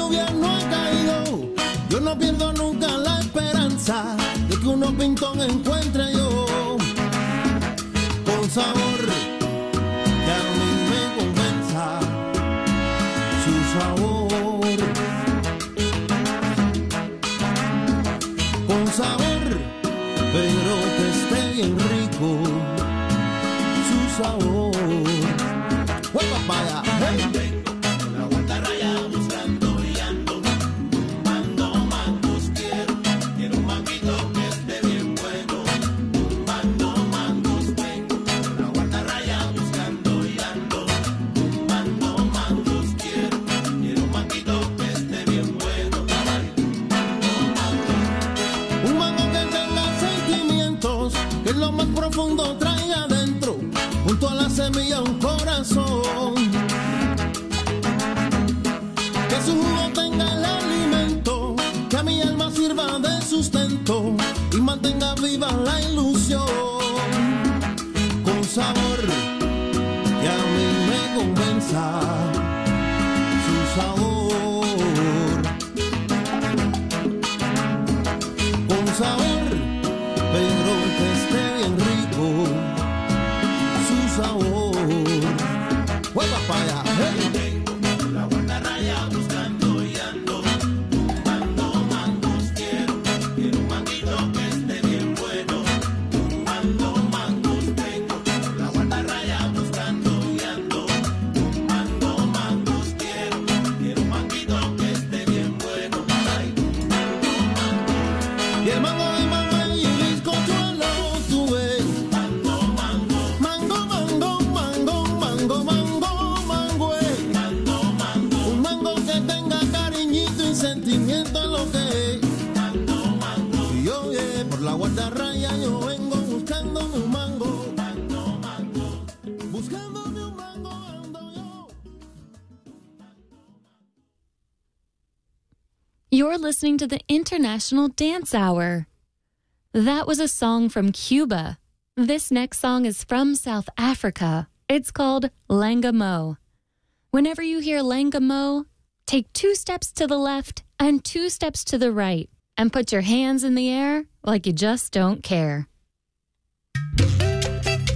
lluvia no ha caído, yo no pierdo nunca la esperanza de que unos pintón encuentre yo con sabor que a mí me convenza su sabor, con sabor, pero que esté bien rico su sabor. ¡Hue papaya! ¡Hey! Lo más profundo traiga adentro, junto a la semilla un corazón, que su jugo tenga el alimento, que a mi alma sirva de sustento y mantenga viva la ilusión, con sabor que a mí me convenza su sabor, con sabor, pero que esté bien rico su sabor. ¡Hue papaya! ¡Hey! La guardarraya buscando y ando, tumbando mangos quiero un manguito que esté bien bueno, tumbando mangos tengo. La guardarraya buscando y ando, tumbando mangos quiero un manguito que esté bien bueno. Ay, tumbando mangos. Y el mango de mango sentimiento es lo que es. Y yo por la guardarraya yo vengo buscándome un mango, buscándome un mango ando yo. You're listening to the International Dance Hour. That was a song from Cuba. This next song is from South Africa. It's called Langamo. Whenever you hear Langamo, take 2 steps to the left and 2 steps to the right and put your hands in the air like you just don't care.